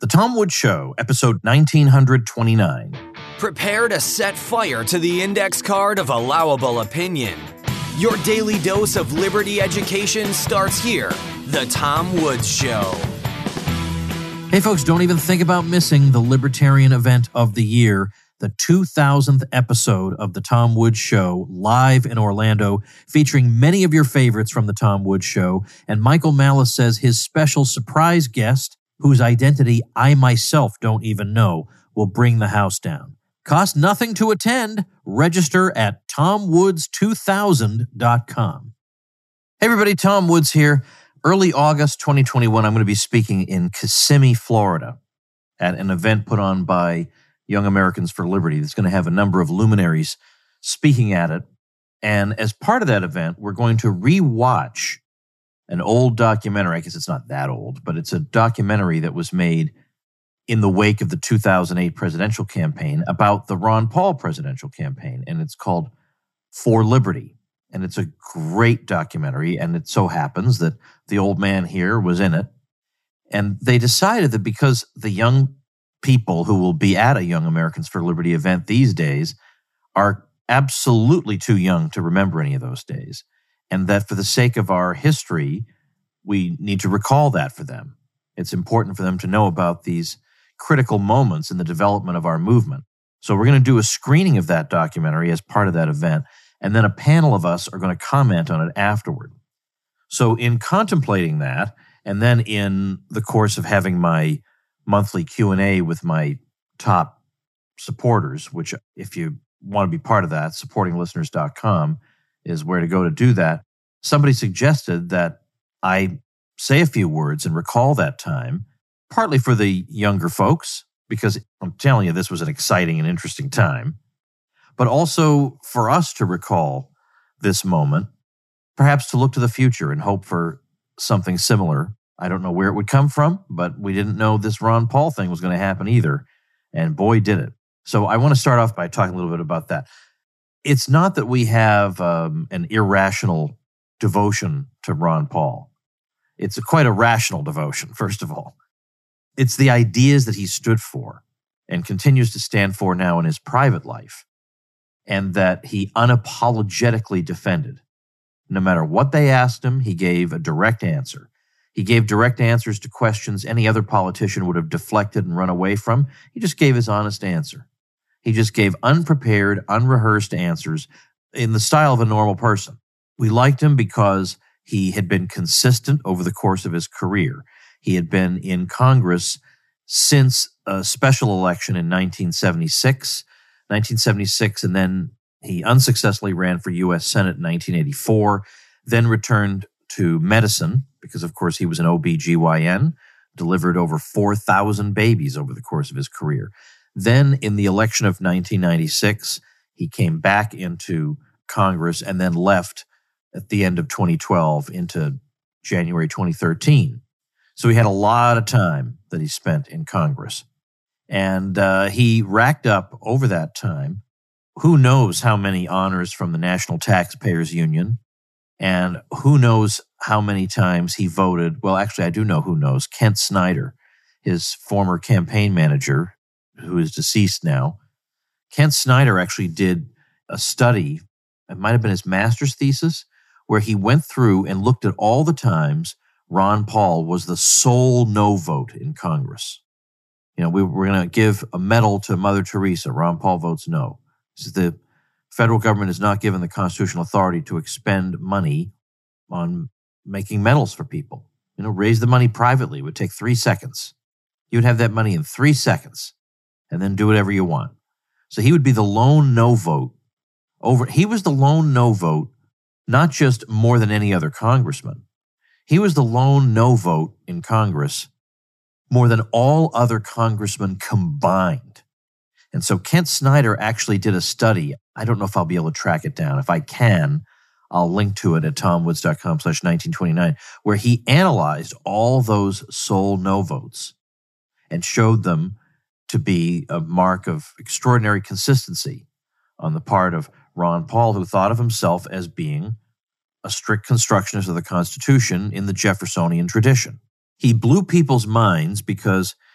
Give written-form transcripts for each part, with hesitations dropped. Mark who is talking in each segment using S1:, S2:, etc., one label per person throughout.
S1: The Tom Woods Show, episode 1929.
S2: Prepare to set fire to the index card of allowable opinion. Your daily dose of liberty education starts here. The Tom Woods Show.
S1: Hey folks, don't even think about missing the libertarian event of the year, the 2000th episode of The Tom Woods Show, live in Orlando, featuring many of your favorites from The Tom Woods Show. And Michael Malice says his special surprise guest, whose identity I myself don't even know, will bring the house down. Cost nothing to attend. Register at tomwoods2000.com. Hey everybody, Tom Woods here. Early August 2021, I'm going to be speaking in Kissimmee, Florida, at an event put on by Young Americans for Liberty that's going to have a number of luminaries speaking at it. And as part of that event, we're going to rewatch an old documentary. I guess it's not that old, but it's a documentary that was made in the wake of the 2008 presidential campaign about the Ron Paul presidential campaign. And it's called For Liberty. And it's a great documentary. And it so happens that the old man here was in it. And they decided that because the young people who will be at a Young Americans for Liberty event these days are absolutely too young to remember any of those days, and that for the sake of our history, we need to recall that for them. It's important for them to know about these critical moments in the development of our movement. So we're going to do a screening of that documentary as part of that event, and then a panel of us are going to comment on it afterward. So in contemplating that, and then in the course of having my monthly Q&A with my top supporters, which if you want to be part of that, supportinglisteners.com is where to go to do that. Somebody suggested that I say a few words and recall that time, partly for the younger folks, because I'm telling you, this was an exciting and interesting time, but also for us to recall this moment, perhaps to look to the future and hope for something similar. I don't know where it would come from, but we didn't know this Ron Paul thing was going to happen either, and boy, did it. So I want to start off by talking a little bit about that. It's not that we have an irrational devotion to Ron Paul. It's quite a rational devotion, first of all. It's the ideas that he stood for and continues to stand for now in his private life, and that he unapologetically defended. No matter what they asked him, he gave a direct answer. He gave direct answers to questions any other politician would have deflected and run away from. He just gave his honest answer. He just gave unprepared, unrehearsed answers in the style of a normal person. We liked him because he had been consistent over the course of his career. He had been in Congress since a special election in 1976, and then he unsuccessfully ran for U.S. Senate in 1984, then returned to medicine because, of course, he was an OB-GYN, delivered over 4,000 babies over the course of his career. Then in the election of 1996, he came back into Congress and then left at the end of 2012 into January 2013. So he had a lot of time that he spent in Congress. And he racked up over that time, who knows how many honors from the National Taxpayers Union, and who knows how many times he voted. Well, actually, I do know who knows. Kent Snyder, his former campaign manager, who is deceased now. Kent Snyder actually did a study, it might have been his master's thesis, where he went through and looked at all the times Ron Paul was the sole no vote in Congress. You know, we're going to give a medal to Mother Teresa. Ron Paul votes no. He says the federal government is not given the constitutional authority to expend money on making medals for people. You know, raise the money privately. It would take 3 seconds. You would have that money in 3 seconds and then do whatever you want. So he would be the lone no vote he was the lone no vote, not just more than any other congressman. He was the lone no vote in Congress more than all other congressmen combined. And so Kent Snyder actually did a study. I don't know if I'll be able to track it down. If I can, I'll link to it at tomwoods.com/1929, where he analyzed all those sole no votes and showed them to be a mark of extraordinary consistency on the part of Ron Paul, who thought of himself as being a strict constructionist of the Constitution in the Jeffersonian tradition. He blew people's minds because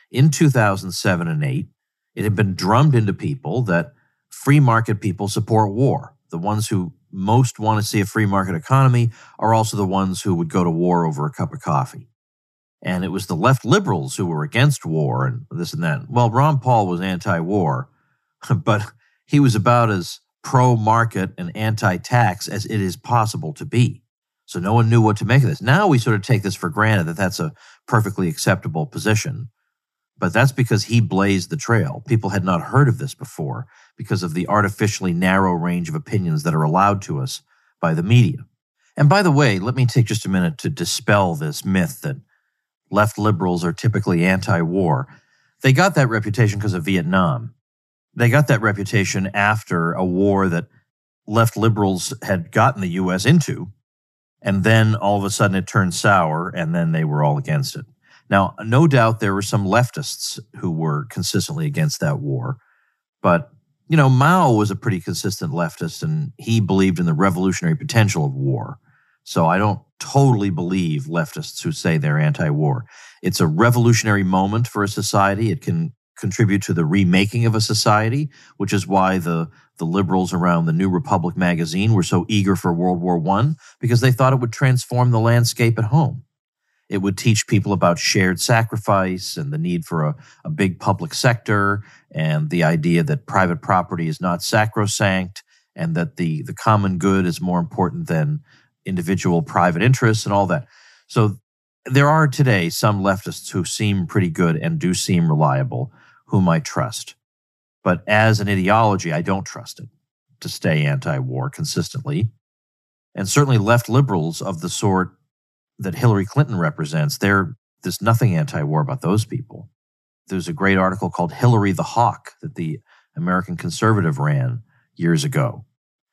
S1: in 2007 and 8, it had been drummed into people that free market people support war. The ones who most want to see a free market economy are also the ones who would go to war over a cup of coffee. And it was the left liberals who were against war and this and that. Well, Ron Paul was anti-war, but he was about as pro-market and anti-tax as it is possible to be. So no one knew what to make of this. Now we sort of take this for granted that that's a perfectly acceptable position. But that's because he blazed the trail. People had not heard of this before because of the artificially narrow range of opinions that are allowed to us by the media. And by the way, let me take just a minute to dispel this myth that left liberals are typically anti-war. They got that reputation because of Vietnam. They got that reputation after a war that left liberals had gotten the U.S. into, and then all of a sudden it turned sour, and then they were all against it. Now, no doubt there were some leftists who were consistently against that war, but, Mao was a pretty consistent leftist, and he believed in the revolutionary potential of war. So I don't totally believe leftists who say they're anti-war. It's a revolutionary moment for a society. It can contribute to the remaking of a society, which is why the liberals around the New Republic magazine were so eager for World War I, because they thought it would transform the landscape at home. It would teach people about shared sacrifice and the need for a big public sector and the idea that private property is not sacrosanct and that the common good is more important than individual private interests and all that. So there are today some leftists who seem pretty good and do seem reliable, whom I trust. But as an ideology, I don't trust it to stay anti-war consistently. And certainly left liberals of the sort that Hillary Clinton represents, there's nothing anti-war about those people. There's a great article called Hillary the Hawk that the American Conservative ran years ago.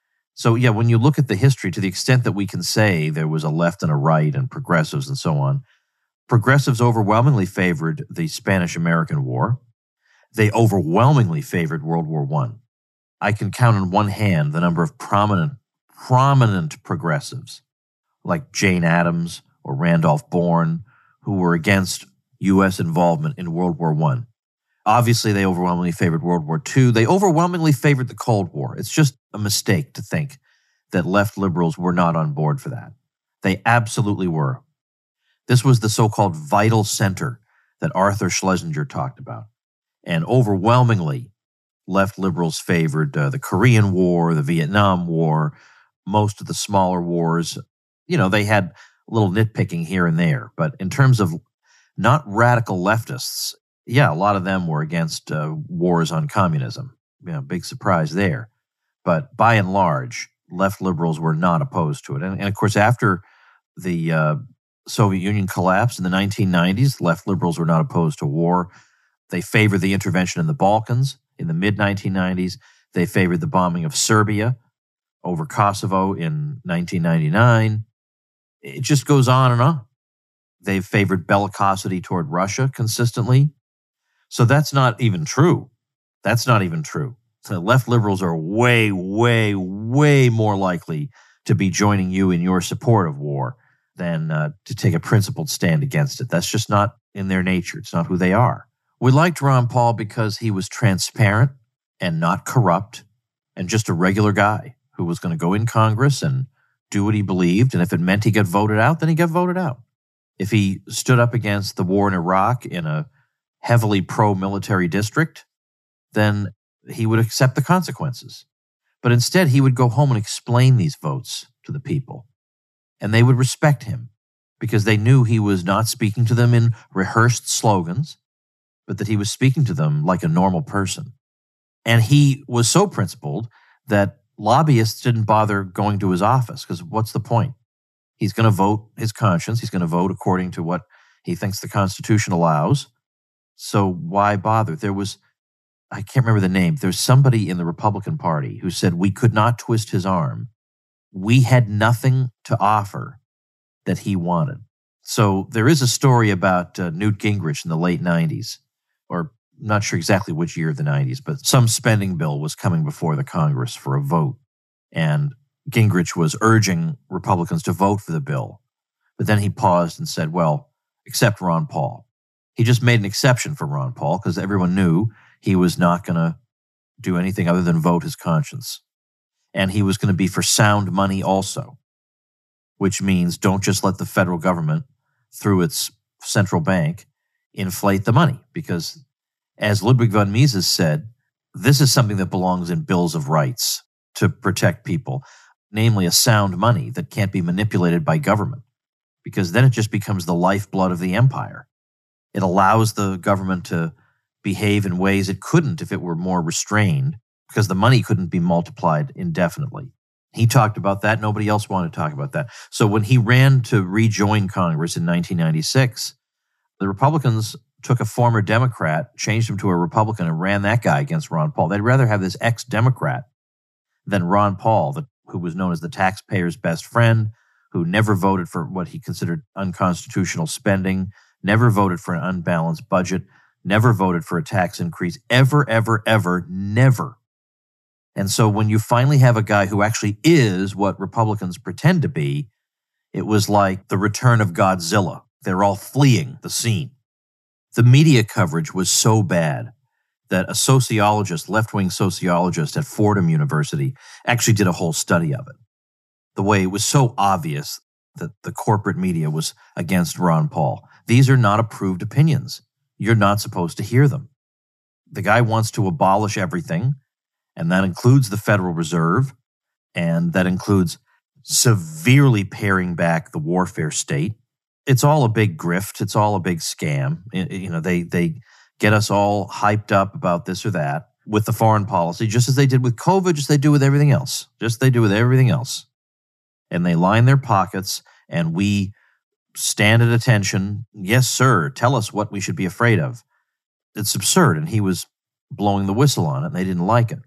S1: So yeah, when you look at the history, to the extent that we can say there was a left and a right and progressives and so on, progressives overwhelmingly favored the Spanish-American War. They overwhelmingly favored World War I. I can count on one hand the number of prominent progressives like Jane Addams or Randolph Bourne who were against U.S. involvement in World War I. Obviously, they overwhelmingly favored World War II. They overwhelmingly favored the Cold War. It's just a mistake to think that left liberals were not on board for that. They absolutely were. This was the so-called vital center that Arthur Schlesinger talked about. And overwhelmingly, left liberals favored the Korean War, the Vietnam War, most of the smaller wars. They had a little nitpicking here and there. But in terms of not radical leftists, yeah, a lot of them were against wars on communism. Big surprise there. But by and large, left liberals were not opposed to it. And of course, after the Soviet Union collapsed in the 1990s, left liberals were not opposed to war. They favored the intervention in the Balkans in the mid-1990s. They favored the bombing of Serbia over Kosovo in 1999. It just goes on and on. They've favored bellicosity toward Russia consistently. So that's not even true. That's not even true. So left liberals are way, way, way more likely to be joining you in your support of war than to take a principled stand against it. That's just not in their nature. It's not who they are. We liked Ron Paul because he was transparent and not corrupt and just a regular guy who was going to go in Congress and do what he believed. And if it meant he got voted out, then he got voted out. If he stood up against the war in Iraq in a heavily pro-military district, then he would accept the consequences. But instead, he would go home and explain these votes to the people. And they would respect him because they knew he was not speaking to them in rehearsed slogans, but that he was speaking to them like a normal person. And he was so principled that lobbyists didn't bother going to his office because what's the point? He's going to vote his conscience. He's going to vote according to what he thinks the Constitution allows. So why bother? I can't remember the name. There's somebody in the Republican Party who said we could not twist his arm. We had nothing to offer that he wanted. So there is a story about Newt Gingrich in the late 90s, or not sure exactly which year of the 90s, but some spending bill was coming before the Congress for a vote. And Gingrich was urging Republicans to vote for the bill. But then he paused and said, well, except Ron Paul. He just made an exception for Ron Paul because everyone knew he was not going to do anything other than vote his conscience. And he was going to be for sound money also, which means don't just let the federal government, through its central bank, inflate the money. Because as Ludwig von Mises said, this is something that belongs in bills of rights to protect people, namely a sound money that can't be manipulated by government, because then it just becomes the lifeblood of the empire. It allows the government to behave in ways it couldn't if it were more restrained, because the money couldn't be multiplied indefinitely. He talked about that. Nobody else wanted to talk about that. So when he ran to rejoin Congress in 1996, the Republicans took a former Democrat, changed him to a Republican, and ran that guy against Ron Paul. They'd rather have this ex-Democrat than Ron Paul, who was known as the taxpayer's best friend, who never voted for what he considered unconstitutional spending, never voted for an unbalanced budget, never voted for a tax increase, ever, never. And so when you finally have a guy who actually is what Republicans pretend to be, it was like the return of Godzilla. They're all fleeing the scene. The media coverage was so bad that a sociologist, left-wing sociologist at Fordham University, actually did a whole study of it. The way it was so obvious that the corporate media was against Ron Paul. These are not approved opinions. You're not supposed to hear them. The guy wants to abolish everything, and that includes the Federal Reserve, and that includes severely paring back the warfare state. It's all a big grift. It's all a big scam. They get us all hyped up about this or that with the foreign policy, just as they did with COVID, just as they do with everything else. And they line their pockets, and we stand at attention. Yes, sir, tell us what we should be afraid of. It's absurd, and he was blowing the whistle on it, and they didn't like it.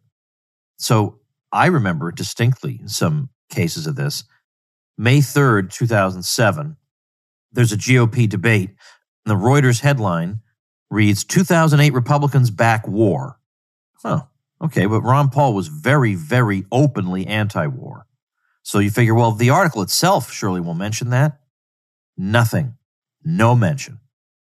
S1: So I remember distinctly some cases of this. May 3rd, 2007, there's a GOP debate, and the Reuters headline reads, 2008 Republicans back war. Oh, okay, but Ron Paul was very, very openly anti-war. So you figure, well, the article itself surely will mention that. Nothing. No mention.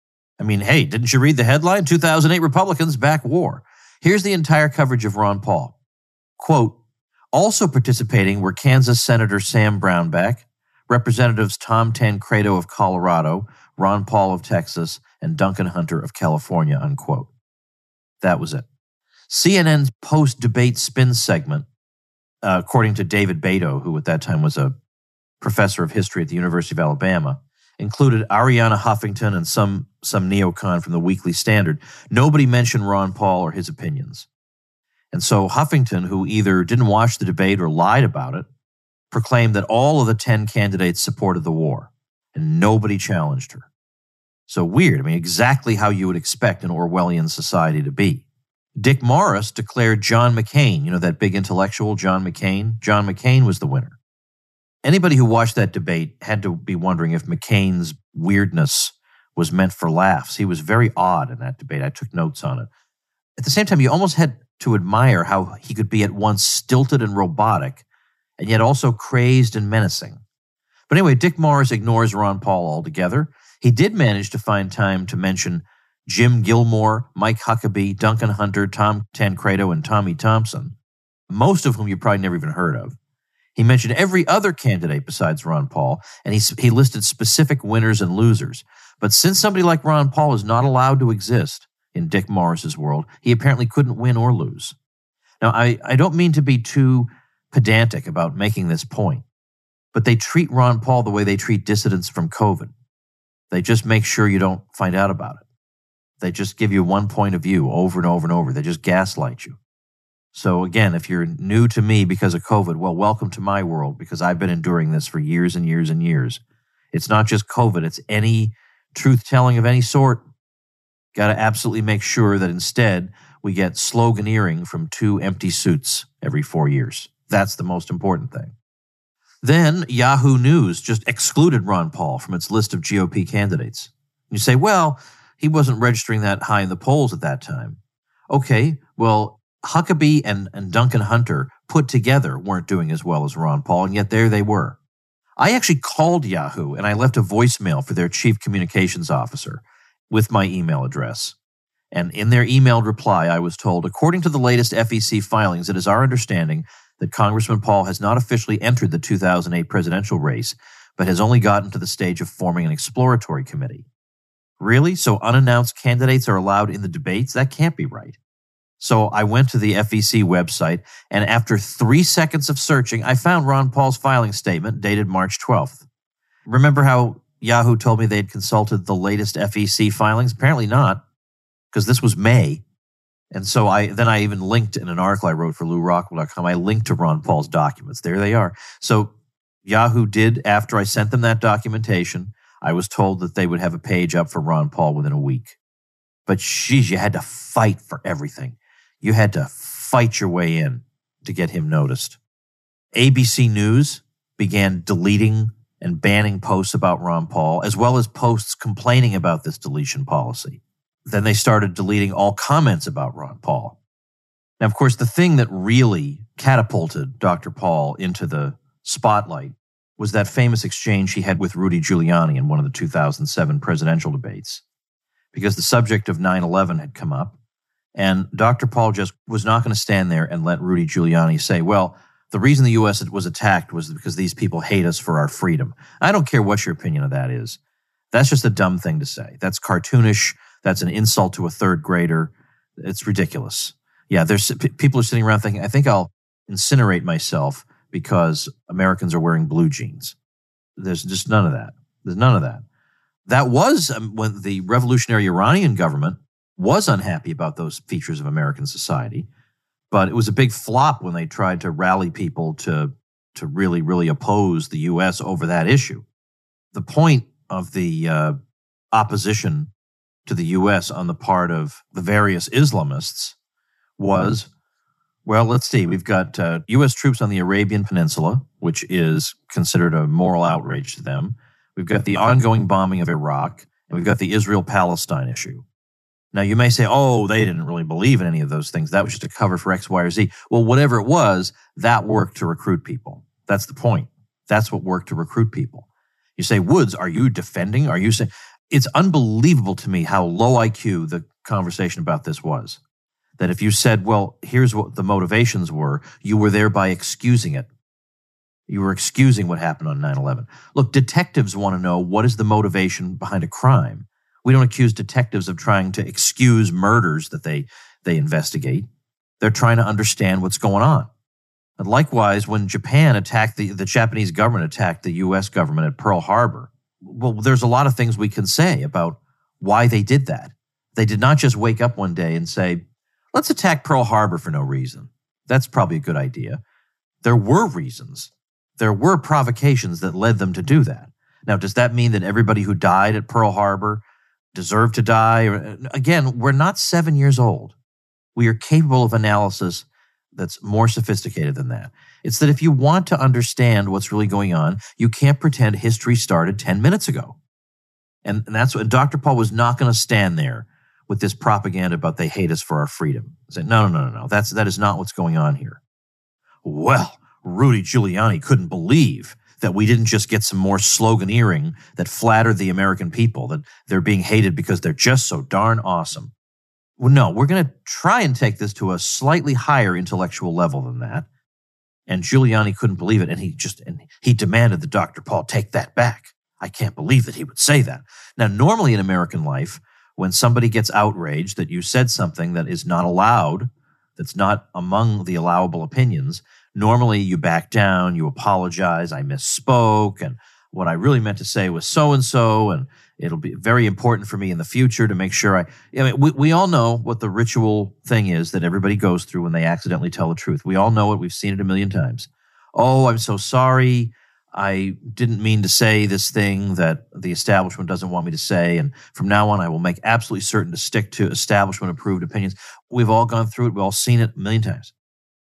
S1: I mean, hey, didn't you read the headline? 2008 Republicans back war. Here's the entire coverage of Ron Paul. Quote, also participating were Kansas Senator Sam Brownback, Representatives Tom Tancredo of Colorado, Ron Paul of Texas, and Duncan Hunter of California, unquote. That was it. CNN's post-debate spin segment, according to David Beto, who at that time was a professor of history at the University of Alabama, included Arianna Huffington and some neocon from the Weekly Standard. Nobody mentioned Ron Paul or his opinions. And so Huffington, who either didn't watch the debate or lied about it, proclaimed that all of the 10 candidates supported the war, and nobody challenged her. So weird. I mean, exactly how you would expect an Orwellian society to be. Dick Morris declared John McCain, that big intellectual John McCain? John McCain was the winner. Anybody who watched that debate had to be wondering if McCain's weirdness was meant for laughs. He was very odd in that debate. I took notes on it. At the same time, you almost had to admire how he could be at once stilted and robotic, and yet also crazed and menacing. But anyway, Dick Morris ignores Ron Paul altogether. He did manage to find time to mention Jim Gilmore, Mike Huckabee, Duncan Hunter, Tom Tancredo, and Tommy Thompson, most of whom you probably never even heard of. He mentioned every other candidate besides Ron Paul, and he listed specific winners and losers. But since somebody like Ron Paul is not allowed to exist in Dick Morris's world, he apparently couldn't win or lose. Now, I don't mean to be too pedantic about making this point, but they treat Ron Paul the way they treat dissidents from COVID. They just make sure you don't find out about it. They just give you one point of view over and over and over. They just gaslight you. So again, if you're new to me because of COVID, well, welcome to my world, because I've been enduring this for years and years and years. It's not just COVID. It's any truth-telling of any sort. Got to absolutely make sure that instead we get sloganeering from 2 empty suits every 4 years. That's the most important thing. Then Yahoo News just excluded Ron Paul from its list of GOP candidates. You say, well, he wasn't registering that high in the polls at that time. Okay, well, Huckabee and Duncan Hunter put together weren't doing as well as Ron Paul, and yet there they were. I actually called Yahoo, and I left a voicemail for their chief communications officer. with my email address. And in their emailed reply, I was told, according to the latest FEC filings, it is our understanding that Congressman Paul has not officially entered the 2008 presidential race, but has only gotten to the stage of forming an exploratory committee. Really? So unannounced candidates are allowed in the debates? That can't be right. So I went to the FEC website, and after 3 seconds of searching, I found Ron Paul's filing statement dated March 12th. Remember how Yahoo told me they'd consulted the latest FEC filings? Apparently not, because this was May. And so I even linked in an article I wrote for LouRockwell.com, I linked to Ron Paul's documents. There they are. So Yahoo did, after I sent them that documentation, I was told that they would have a page up for Ron Paul within a week. But geez, you had to fight for everything. You had to fight your way in to get him noticed. ABC News began deleting and banning posts about Ron Paul, as well as posts complaining about this deletion policy. Then they started deleting all comments about Ron Paul. Now, of course, the thing that really catapulted Dr. Paul into the spotlight was that famous exchange he had with Rudy Giuliani in one of the 2007 presidential debates, because the subject of 9/11 had come up, and Dr. Paul just was not going to stand there and let Rudy Giuliani say, well, the reason the U.S. was attacked was because these people hate us for our freedom. I don't care what your opinion of that is. That's just a dumb thing to say. That's cartoonish. That's an insult to a third grader. It's ridiculous. Yeah, there's people are sitting around thinking, I think I'll incinerate myself because Americans are wearing blue jeans. There's just none of that. There's none of that. That was when the revolutionary Iranian government was unhappy about those features of American society, but it was a big flop when they tried to rally people to really, really oppose the U.S. over that issue. The point of the opposition to the U.S. on the part of the various Islamists was, well, let's see, we've got U.S. troops on the Arabian Peninsula, which is considered a moral outrage to them. We've got the ongoing bombing of Iraq, and we've got the Israel-Palestine issue. Now, you may say, oh, they didn't really believe in any of those things. That was just a cover for X, Y, or Z. Well, whatever it was, that worked to recruit people. That's the point. That's what worked to recruit people. You say, Woods, are you defending? Are you saying? It's unbelievable to me how low IQ the conversation about this was. That if you said, well, here's what the motivations were, you were thereby excusing it. You were excusing what happened on 9/11. Look, detectives want to know what is the motivation behind a crime. We don't accuse detectives of trying to excuse murders that they investigate. They're trying to understand what's going on. And likewise, when Japan attacked, the Japanese government attacked the U.S. government at Pearl Harbor, well, there's a lot of things we can say about why they did that. They did not just wake up one day and say, let's attack Pearl Harbor for no reason. That's probably a good idea. There were reasons. There were provocations that led them to do that. Now, does that mean that everybody who died at Pearl Harbor deserved to die? Again, we're not 7 years old. We are capable of analysis that's more sophisticated than that. It's that if you want to understand what's really going on, you can't pretend history started 10 minutes ago. And that's what Dr. Paul was not going to stand there with this propaganda about they hate us for our freedom. Say, no. That is not what's going on here. Well, Rudy Giuliani couldn't believe that we didn't just get some more sloganeering that flattered the American people, that they're being hated because they're just so darn awesome. Well, no, we're going to try and take this to a slightly higher intellectual level than that. And Giuliani couldn't believe it, and he demanded that Dr. Paul take that back. I can't believe that he would say that. Now, normally in American life, when somebody gets outraged that you said something that is not allowed, that's not among the allowable opinions, normally you back down, you apologize, I misspoke, and what I really meant to say was so-and-so, and it'll be very important for me in the future to make sure we all know what the ritual thing is that everybody goes through when they accidentally tell the truth. We all know it. We've seen it a million times. Oh, I'm so sorry. I didn't mean to say this thing that the establishment doesn't want me to say, and from now on I will make absolutely certain to stick to establishment-approved opinions. We've all gone through it. We've all seen it a million times.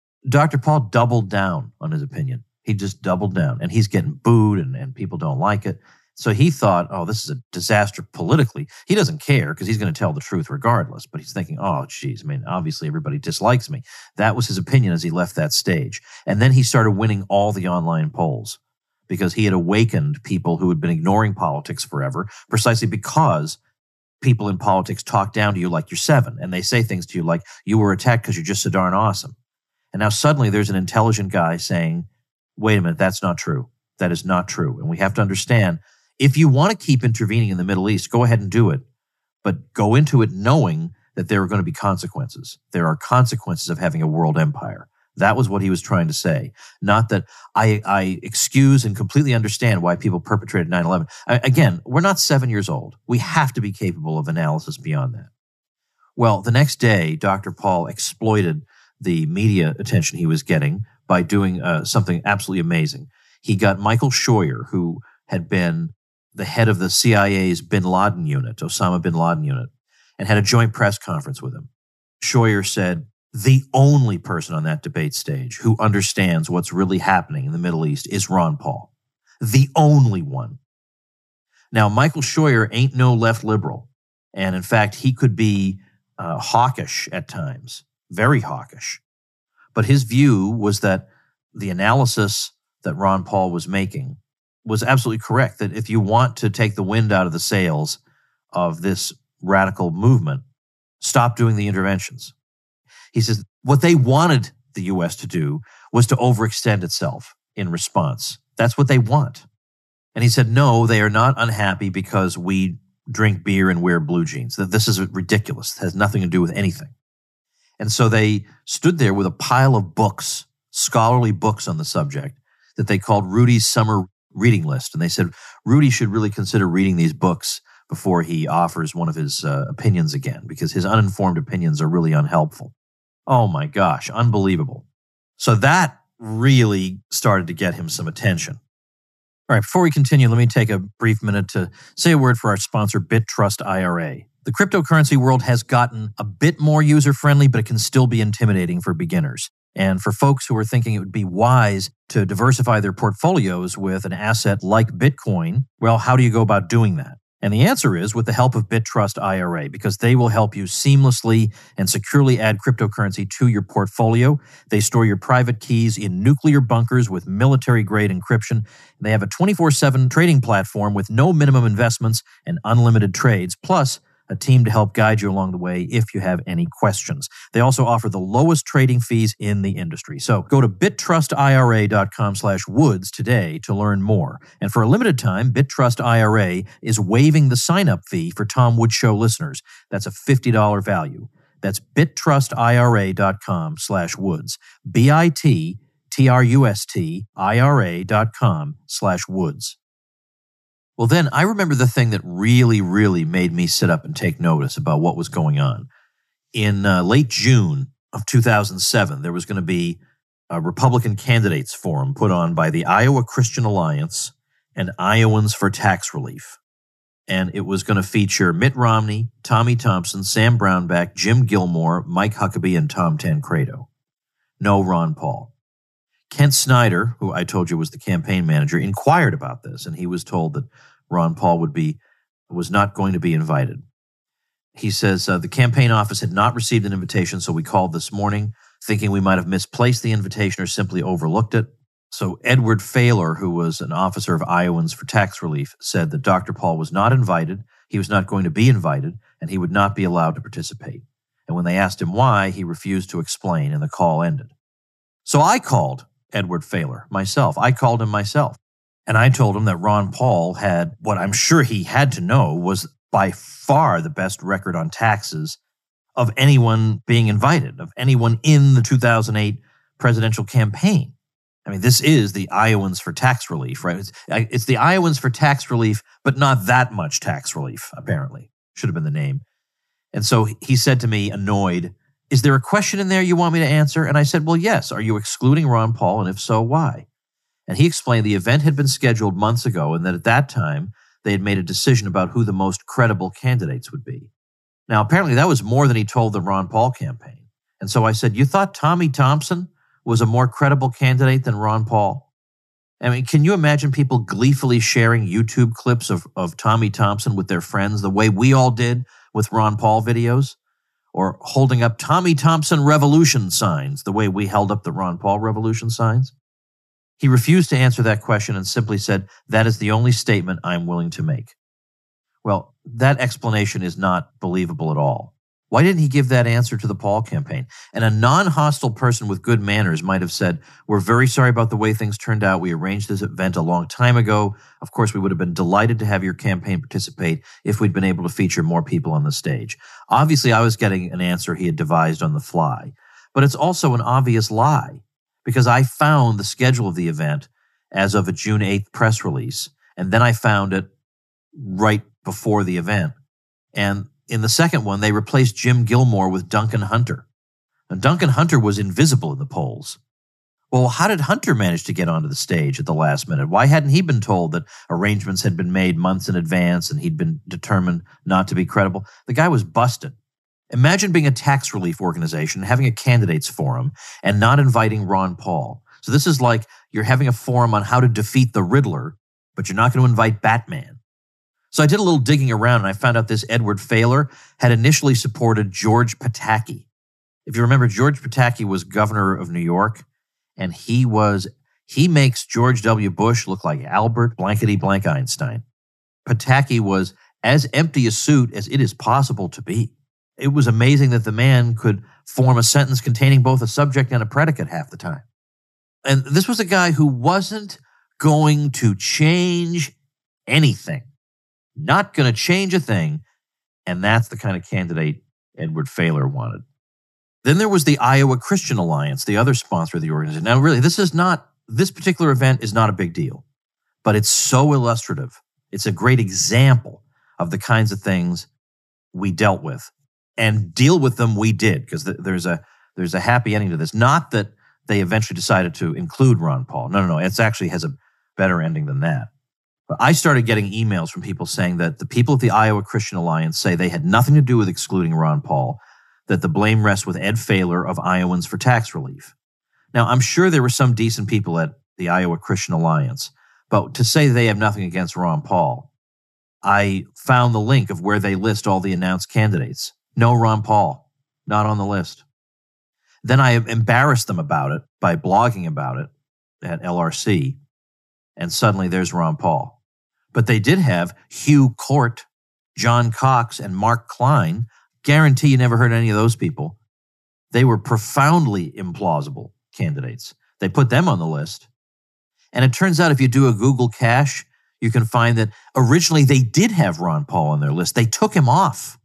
S1: Dr. Paul doubled down on his opinion. He just doubled down, and he's getting booed, and people don't like it. So he thought, oh, this is a disaster politically. He doesn't care because he's going to tell the truth regardless, but he's thinking, oh, geez, obviously everybody dislikes me. That was his opinion as he left that stage. And then he started winning all the online polls because he had awakened people who had been ignoring politics forever, precisely because people in politics talk down to you like you're 7, and they say things to you like, you were attacked because you're just so darn awesome. And now suddenly there's an intelligent guy saying, wait a minute, that's not true. That is not true. And we have to understand, if you want to keep intervening in the Middle East, go ahead and do it. But go into it knowing that there are going to be consequences. There are consequences of having a world empire. That was what he was trying to say. Not that I excuse and completely understand why people perpetrated 9/11. Again, we're not 7 years old. We have to be capable of analysis beyond that. Well, the next day, Dr. Paul exploited the media attention he was getting by doing something absolutely amazing. He got Michael Scheuer, who had been the head of the CIA's bin Laden unit, Osama bin Laden unit, and had a joint press conference with him. Scheuer said, the only person on that debate stage who understands what's really happening in the Middle East is Ron Paul. The only one. Now, Michael Scheuer ain't no left liberal. And in fact, he could be hawkish at times, very hawkish. But his view was that the analysis that Ron Paul was making was absolutely correct, that if you want to take the wind out of the sails of this radical movement, stop doing the interventions. He says what they wanted the U.S. to do was to overextend itself in response. That's what they want. And he said, no, they are not unhappy because we drink beer and wear blue jeans. That this is ridiculous. It has nothing to do with anything. And so they stood there with a pile of books, scholarly books on the subject, that they called Rudy's Summer Reading List. And they said, Rudy should really consider reading these books before he offers one of his opinions again, because his uninformed opinions are really unhelpful. Oh my gosh, unbelievable. So that really started to get him some attention. All right, before we continue, let me take a brief minute to say a word for our sponsor, BitTrust IRA. The cryptocurrency world has gotten a bit more user-friendly, but it can still be intimidating for beginners. And for folks who are thinking it would be wise to diversify their portfolios with an asset like Bitcoin, well, how do you go about doing that? And the answer is with the help of BitTrust IRA, because they will help you seamlessly and securely add cryptocurrency to your portfolio. They store your private keys in nuclear bunkers with military-grade encryption. They have a 24/7 trading platform with no minimum investments and unlimited trades, plus a team to help guide you along the way if you have any questions. They also offer the lowest trading fees in the industry. So go to bittrustira.com/woods today to learn more. And for a limited time, BitTrust IRA is waiving the sign-up fee for Tom Woods Show listeners. That's a $50 value. That's bittrustira.com/woods. BITTRUSTIRA.com/woods. Well, then I remember the thing that really, really made me sit up and take notice about what was going on. In late June of 2007, there was going to be a Republican Candidates Forum put on by the Iowa Christian Alliance and Iowans for Tax Relief. And it was going to feature Mitt Romney, Tommy Thompson, Sam Brownback, Jim Gilmore, Mike Huckabee, and Tom Tancredo. No Ron Paul. Kent Snyder, who I told you was the campaign manager, inquired about this, and he was told that Ron Paul was not going to be invited. He says the campaign office had not received an invitation, so we called this morning, thinking we might have misplaced the invitation or simply overlooked it. So Edward Failor, who was an officer of Iowans for Tax Relief, said that Dr. Paul was not invited, he was not going to be invited, and he would not be allowed to participate. And when they asked him why, he refused to explain, and the call ended. So I called Edward Failor myself. I called him myself. And I told him that Ron Paul had what I'm sure he had to know was by far the best record on taxes of anyone being invited, of anyone in the 2008 presidential campaign. I mean, this is the Iowans for Tax Relief, right? It's the Iowans for Tax Relief, but not that much tax relief, apparently. Should have been the name. And so he said to me, annoyed, is there a question in there you want me to answer? And I said, well, yes. Are you excluding Ron Paul? And if so, why? And he explained the event had been scheduled months ago and that at that time, they had made a decision about who the most credible candidates would be. Now, apparently that was more than he told the Ron Paul campaign. And so I said, you thought Tommy Thompson was a more credible candidate than Ron Paul? I mean, can you imagine people gleefully sharing YouTube clips of Tommy Thompson with their friends the way we all did with Ron Paul videos? Or holding up Tommy Thompson revolution signs the way we held up the Ron Paul revolution signs? He refused to answer that question and simply said, that is the only statement I'm willing to make. Well, that explanation is not believable at all. Why didn't he give that answer to the Paul campaign? And a non-hostile person with good manners might have said, we're very sorry about the way things turned out. We arranged this event a long time ago. Of course, we would have been delighted to have your campaign participate if we'd been able to feature more people on the stage. Obviously, I was getting an answer he had devised on the fly. But it's also an obvious lie, because I found the schedule of the event as of a June 8th press release, and then I found it right before the event. And in the second one, they replaced Jim Gilmore with Duncan Hunter. And Duncan Hunter was invisible in the polls. Well, how did Hunter manage to get onto the stage at the last minute? Why hadn't he been told that arrangements had been made months in advance and he'd been determined not to be credible? The guy was busted. Imagine being a tax relief organization, having a candidates forum, and not inviting Ron Paul. So this is like you're having a forum on how to defeat the Riddler, but you're not going to invite Batman. So I did a little digging around, and I found out this Edward Fehler had initially supported George Pataki. If you remember, George Pataki was governor of New York, and he makes George W. Bush look like Albert blankety-blank Einstein. Pataki was as empty a suit as it is possible to be. It was amazing that the man could form a sentence containing both a subject and a predicate half the time. And this was a guy who wasn't going to change anything. Not going to change a thing, and that's the kind of candidate Edward Fehler wanted. Then there was the Iowa Christian Alliance, the other sponsor of the organization. Now, really, this particular event is not a big deal, but it's so illustrative. It's a great example of the kinds of things we dealt with, and deal with them we did, because there's a happy ending to this. Not that they eventually decided to include Ron Paul. No. It actually has a better ending than that. But I started getting emails from people saying that the people at the Iowa Christian Alliance say they had nothing to do with excluding Ron Paul, that the blame rests with Ed Fehler of Iowans for Tax Relief. Now, I'm sure there were some decent people at the Iowa Christian Alliance, but to say they have nothing against Ron Paul, I found the link of where they list all the announced candidates. No Ron Paul, not on the list. Then I embarrassed them about it by blogging about it at LRC, and suddenly there's Ron Paul. But they did have Hugh Court, John Cox, and Mark Klein. Guarantee you never heard any of those people. They were profoundly implausible candidates. They put them on the list. And it turns out if you do a Google cache, you can find that originally they did have Ron Paul on their list. They took him off.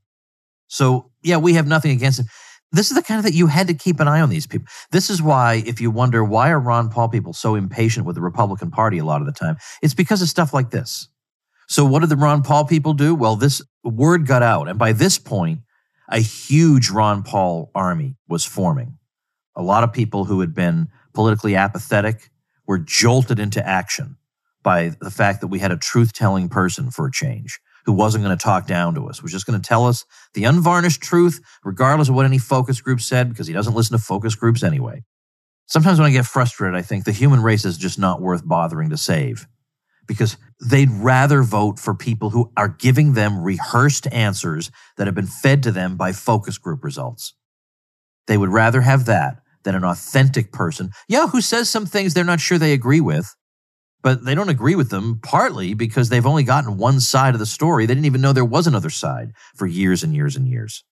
S1: So, yeah, we have nothing against him. This is the kind of thing you had to keep an eye on these people. This is why, if you wonder why are Ron Paul people so impatient with the Republican Party a lot of the time, it's because of stuff like this. So what did the Ron Paul people do? Well, this word got out. And by this point, a huge Ron Paul army was forming. A lot of people who had been politically apathetic were jolted into action by the fact that we had a truth-telling person for a change who wasn't going to talk down to us, was just going to tell us the unvarnished truth, regardless of what any focus group said, because he doesn't listen to focus groups anyway. Sometimes when I get frustrated, I think the human race is just not worth bothering to save, because they'd rather vote for people who are giving them rehearsed answers that have been fed to them by focus group results. They would rather have that than an authentic person, who says some things they're not sure they agree with, but they don't agree with them partly because they've only gotten one side of the story. They didn't even know there was another side for years and years and years.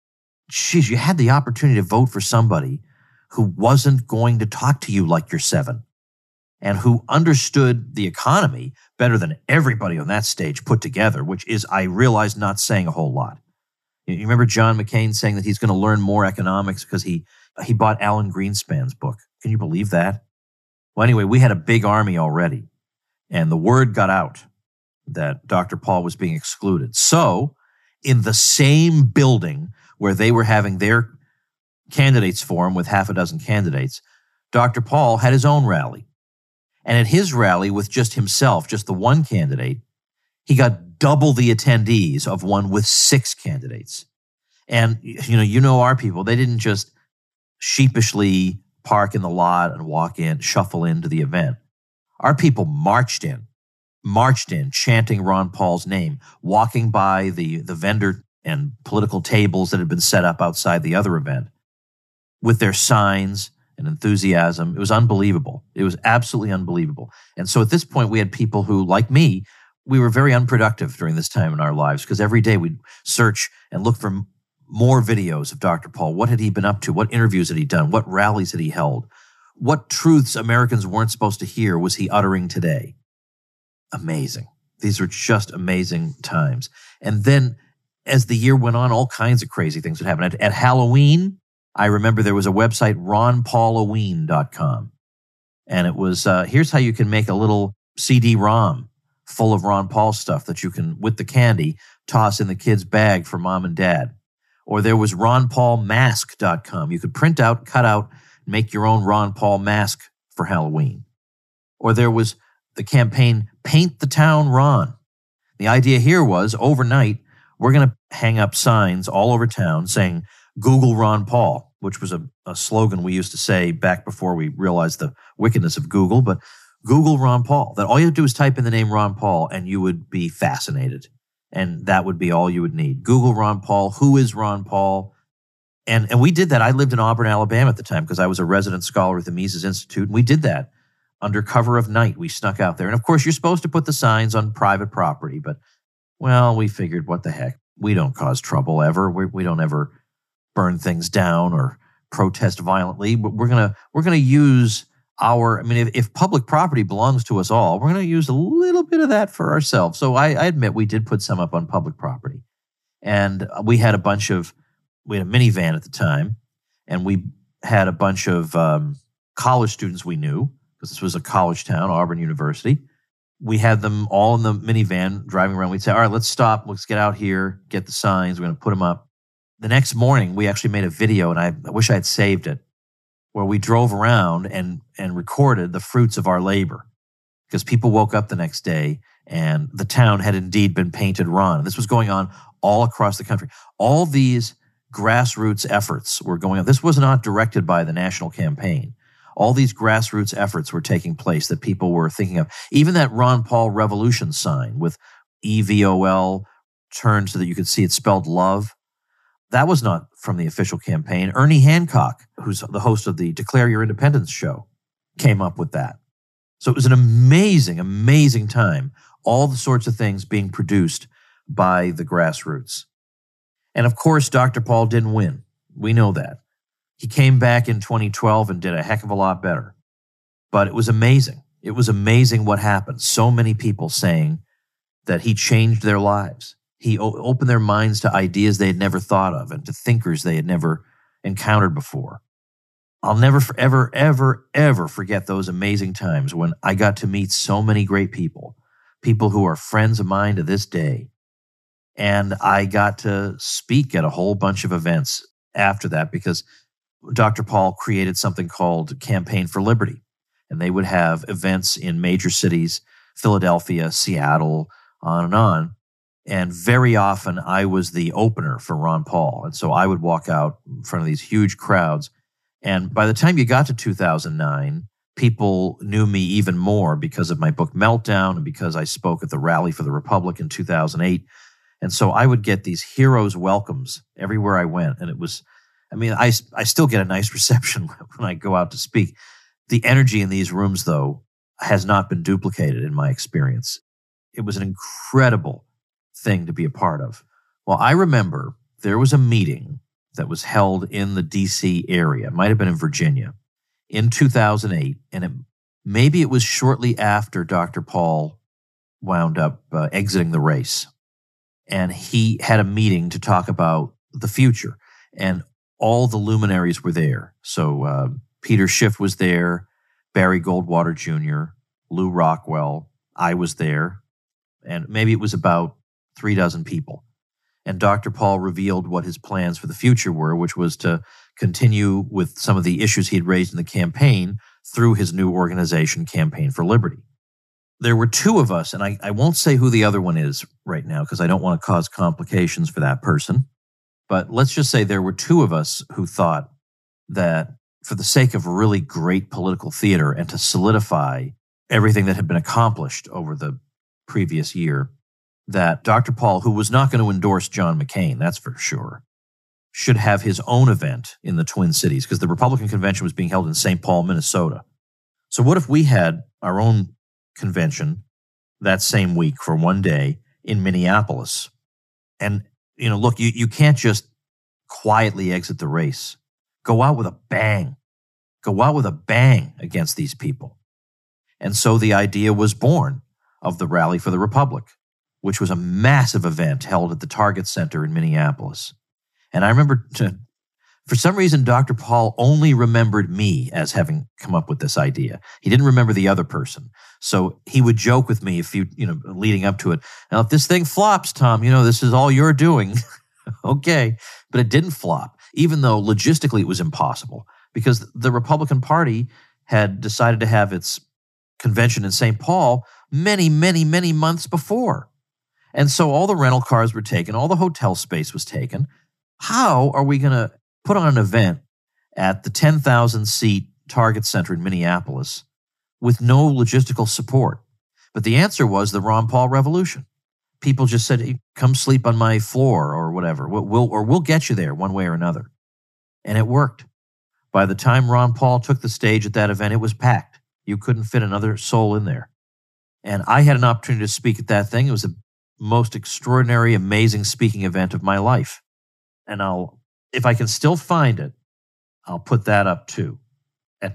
S1: Geez, you had the opportunity to vote for somebody who wasn't going to talk to you like you're seven, and who understood the economy better than everybody on that stage put together, which is, I realize, not saying a whole lot. You remember John McCain saying that he's going to learn more economics because he bought Alan Greenspan's book. Can you believe that? Well, anyway, we had a big army already, and the word got out that Dr. Paul was being excluded. So, in the same building where they were having their candidates forum with half a dozen candidates, Dr. Paul had his own rally. And at his rally with just himself, just the one candidate, he got double the attendees of one with 6 candidates. And, you know our people, they didn't just sheepishly park in the lot and walk in, shuffle into the event. Our people marched in, chanting Ron Paul's name, walking by the vendor and political tables that had been set up outside the other event with their signs and enthusiasm. It was unbelievable. It was absolutely unbelievable. And so at this point, we had people who, like me, we were very unproductive during this time in our lives because every day we'd search and look for more videos of Dr. Paul. What had he been up to? What interviews had he done? What rallies had he held? What truths Americans weren't supposed to hear was he uttering today? Amazing. These were just amazing times. And then as the year went on, all kinds of crazy things would happen. At Halloween, I remember there was a website, ronpauloween.com. And it was, here's how you can make a little CD-ROM full of Ron Paul stuff that you can, with the candy, toss in the kid's bag for mom and dad. Or there was ronpaulmask.com. You could print out, cut out, make your own Ron Paul mask for Halloween. Or there was the campaign, Paint the Town Ron. The idea here was, overnight, we're going to hang up signs all over town saying, Google Ron Paul, which was a slogan we used to say back before we realized the wickedness of Google, but Google Ron Paul. That all you have to do is type in the name Ron Paul and you would be fascinated. And that would be all you would need. Google Ron Paul. Who is Ron Paul? And we did that. I lived in Auburn, Alabama at the time because I was a resident scholar at the Mises Institute. And we did that under cover of night. We snuck out there. And of course, you're supposed to put the signs on private property. But, well, we figured, what the heck? We don't cause trouble ever. We don't ever burn things down or protest violently. But we're gonna use if public property belongs to us all, we're going to use a little bit of that for ourselves. So I admit we did put some up on public property. And we had a minivan at the time, and we had a bunch of college students we knew, because this was a college town, Auburn University. We had them all in the minivan driving around. We'd say, all right, let's stop. Let's get out here, get the signs. We're going to put them up. The next morning, we actually made a video, and I wish I had saved it, where we drove around and recorded the fruits of our labor, because people woke up the next day and the town had indeed been painted Ron. This was going on all across the country. All these grassroots efforts were going on. This was not directed by the national campaign. All these grassroots efforts were taking place that people were thinking of. Even that Ron Paul Revolution sign with EVOL turned so that you could see it spelled love. That was not from the official campaign. Ernie Hancock, who's the host of the Declare Your Independence show, came up with that. So it was an amazing, amazing time. All the sorts of things being produced by the grassroots. And of course, Dr. Paul didn't win. We know that. He came back in 2012 and did a heck of a lot better. But it was amazing. It was amazing what happened. So many people saying that he changed their lives. He opened their minds to ideas they had never thought of and to thinkers they had never encountered before. I'll never, ever, ever, ever forget those amazing times when I got to meet so many great people, people who are friends of mine to this day. And I got to speak at a whole bunch of events after that because Dr. Paul created something called Campaign for Liberty. And they would have events in major cities, Philadelphia, Seattle, on and on. And very often I was the opener for Ron Paul. And so I would walk out in front of these huge crowds. And by the time you got to 2009, people knew me even more because of my book Meltdown and because I spoke at the Rally for the Republic in 2008. And so I would get these heroes' welcomes everywhere I went. And it was, I still get a nice reception when I go out to speak. The energy in these rooms, though, has not been duplicated in my experience. It was an incredible thing to be a part of. Well, I remember there was a meeting that was held in the D.C. area. It might have been in Virginia in 2008. And maybe it was shortly after Dr. Paul wound up exiting the race. And he had a meeting to talk about the future. And all the luminaries were there. So Peter Schiff was there, Barry Goldwater Jr., Lou Rockwell. I was there. And maybe it was about 36 people. And Dr. Paul revealed what his plans for the future were, which was to continue with some of the issues he had raised in the campaign through his new organization, Campaign for Liberty. There were two of us, and I won't say who the other one is right now because I don't want to cause complications for that person. But let's just say there were two of us who thought that for the sake of really great political theater and to solidify everything that had been accomplished over the previous year, that Dr. Paul, who was not going to endorse John McCain, that's for sure, should have his own event in the Twin Cities because the Republican convention was being held in St. Paul, Minnesota. So what if we had our own convention that same week for one day in Minneapolis. And, look, you can't just quietly exit the race. Go out with a bang. Go out with a bang against these people. And so the idea was born of the Rally for the Republic, which was a massive event held at the Target Center in Minneapolis. And I remember, for some reason, Dr. Paul only remembered me as having come up with this idea. He didn't remember the other person. So he would joke with me leading up to it. Now, if this thing flops, Tom, this is all you're doing. Okay. But it didn't flop, even though logistically it was impossible because the Republican Party had decided to have its convention in St. Paul many, many, many months before. And so all the rental cars were taken, all the hotel space was taken. How are we going to put on an event at the 10,000-seat Target Center in Minneapolis with no logistical support? But the answer was the Ron Paul Revolution. People just said, hey, come sleep on my floor or whatever. We'll get you there one way or another. And it worked. By the time Ron Paul took the stage at that event, it was packed. You couldn't fit another soul in there. And I had an opportunity to speak at that thing. It was the most extraordinary, amazing speaking event of my life. And if I can still find it, I'll put that up too at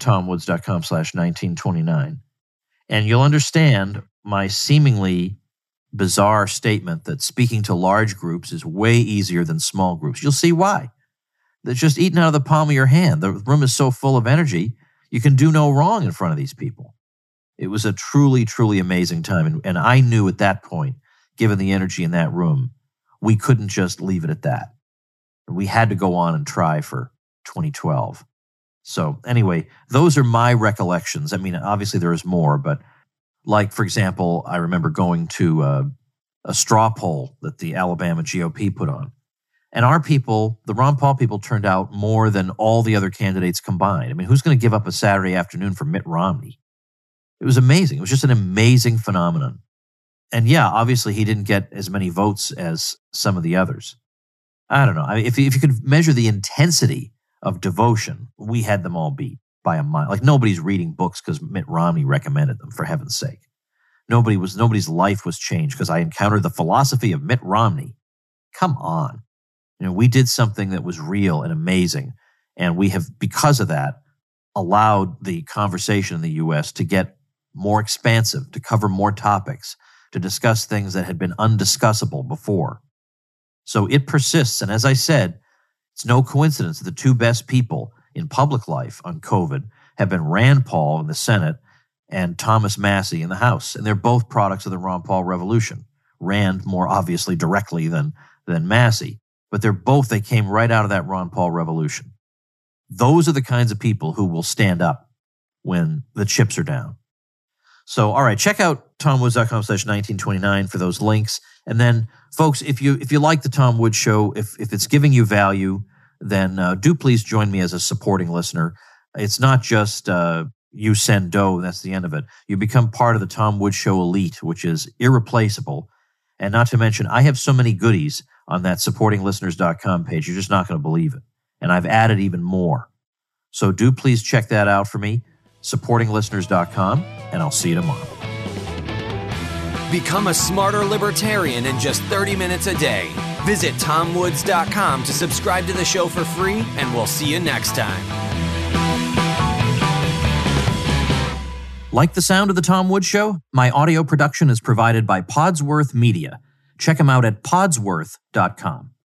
S1: tomwoods.com/1929. And you'll understand my seemingly bizarre statement that speaking to large groups is way easier than small groups. You'll see why. That's just eaten out of the palm of your hand. The room is so full of energy, you can do no wrong in front of these people. It was a truly, truly amazing time. And I knew at that point, given the energy in that room, we couldn't just leave it at that. We had to go on and try for 2012. So anyway, those are my recollections. I mean, obviously there is more, but like, for example, I remember going to a straw poll that the Alabama GOP put on. And our people, the Ron Paul people, turned out more than all the other candidates combined. I mean, who's going to give up a Saturday afternoon for Mitt Romney? It was amazing. It was just an amazing phenomenon. And yeah, obviously he didn't get as many votes as some of the others. I don't know. I mean, if you could measure the intensity of devotion, we had them all beat by a mile. Like nobody's reading books because Mitt Romney recommended them, for heaven's sake. Nobody's life was changed because I encountered the philosophy of Mitt Romney. Come on. We did something that was real and amazing. And we have, because of that, allowed the conversation in the U.S. to get more expansive, to cover more topics, to discuss things that had been undiscussable before. So it persists. And as I said, it's no coincidence that the two best people in public life on COVID have been Rand Paul in the Senate and Thomas Massie in the House. And they're both products of the Ron Paul Revolution. Rand more obviously directly than Massie. But they came right out of that Ron Paul Revolution. Those are the kinds of people who will stand up when the chips are down. So, all right, check out tomwoods.com/1929 for those links. And then, folks, if you like the Tom Woods Show, if it's giving you value, then do please join me as a supporting listener. It's not just you send dough, that's the end of it. You become part of the Tom Woods Show elite, which is irreplaceable. And not to mention, I have so many goodies on that supportinglisteners.com page. You're just not going to believe it. And I've added even more. So do please check that out for me, supportinglisteners.com, and I'll see you tomorrow.
S2: Become a smarter libertarian in just 30 minutes a day. Visit tomwoods.com to subscribe to the show for free, and we'll see you next time.
S1: Like the sound of the Tom Woods Show? My audio production is provided by Podsworth Media. Check them out at podsworth.com.